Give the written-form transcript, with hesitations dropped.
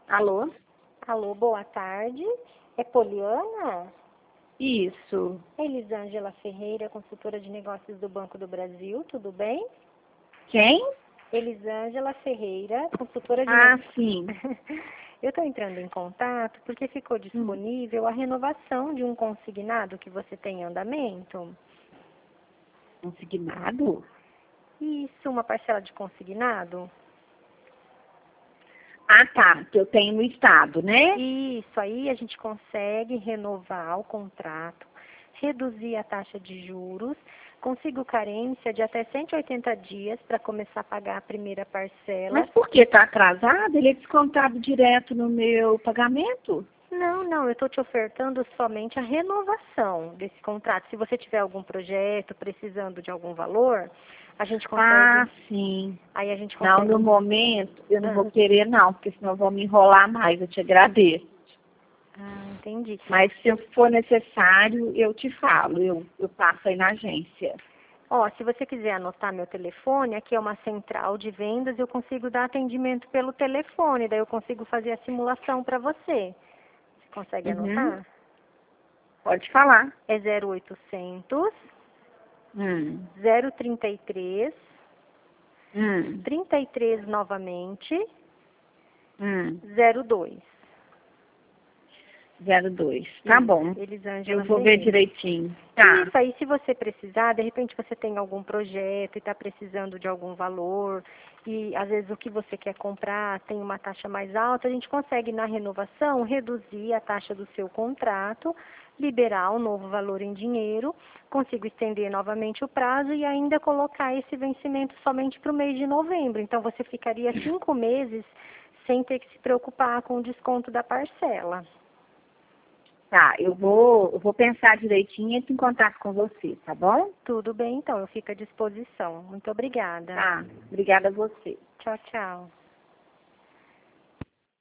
Alô? Alô, boa tarde. É Poliana? Isso. Elisângela Ferreira, consultora de negócios do Banco do Brasil, tudo bem? Quem? Elisângela Ferreira, consultora de Ah, negócios. sim. Eu estou entrando em contato porque ficou disponível a renovação de um consignado que você tem em andamento. Consignado? Isso, uma parcela de consignado? Ah, tá. Que eu tenho no estado, né? Isso, aí a gente consegue renovar o contrato, reduzir a taxa de juros, consigo carência de até 180 dias para começar a pagar a primeira parcela. Mas por que tá atrasado? Ele é descontado direto no meu pagamento? Não, eu estou te ofertando somente a renovação desse contrato. Se você tiver algum projeto precisando de algum valor, a gente consegue. Ah, sim. Aí a gente Não, consegue. no momento eu não vou querer não, porque senão eu vou me enrolar mais. Eu te agradeço. Ah, entendi. Mas se for necessário, eu te falo. Eu passo aí na agência. Ó, se você quiser anotar meu telefone, aqui é uma central de vendas, eu consigo dar atendimento pelo telefone, daí eu consigo fazer a simulação para você. Você consegue Uhum. anotar? Pode falar. É 0800 Hum. 033 Hum. 33 novamente Hum. 02. 02. Tá bom. Elisângela Eu vou ver Ferreira. direitinho. Tá. Isso aí, se você precisar, de repente você tem algum projeto e está precisando de algum valor, e às vezes o que você quer comprar tem uma taxa mais alta, a gente consegue na renovação reduzir a taxa do seu contrato, liberar um novo valor em dinheiro, consigo estender novamente o prazo e ainda colocar esse vencimento somente para o mês de novembro. Então você ficaria 5 meses sem ter que se preocupar com o desconto da parcela. Tá, eu vou pensar direitinho e entro em contato com você, tá bom? Tudo bem, então, eu fico à disposição. Muito obrigada. Tá. Obrigada a você. Tchau, tchau.